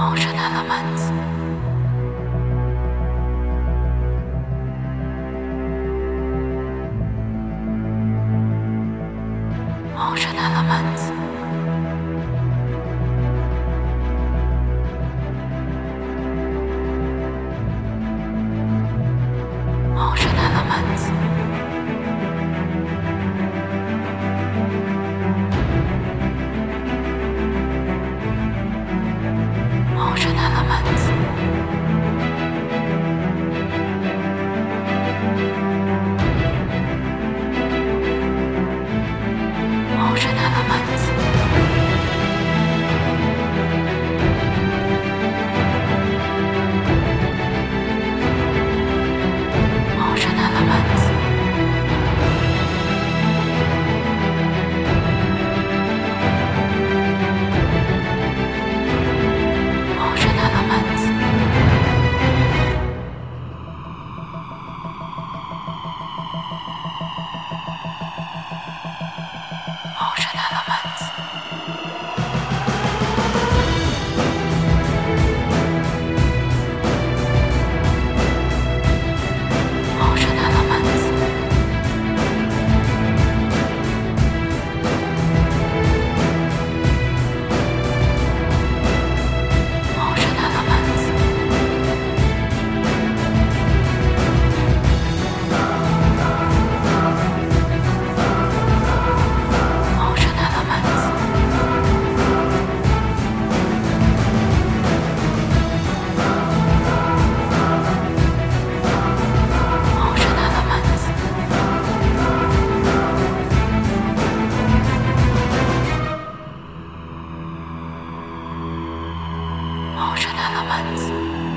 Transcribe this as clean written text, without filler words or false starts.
Ocean elements. Ocean elements. Ocean elements. Ocean elements. Ocean elements. Ocean elements. Ocean elements. Ocean elements. Ocean elements. Ocean elements. Ocean elements. Ocean elements. Ocean elements.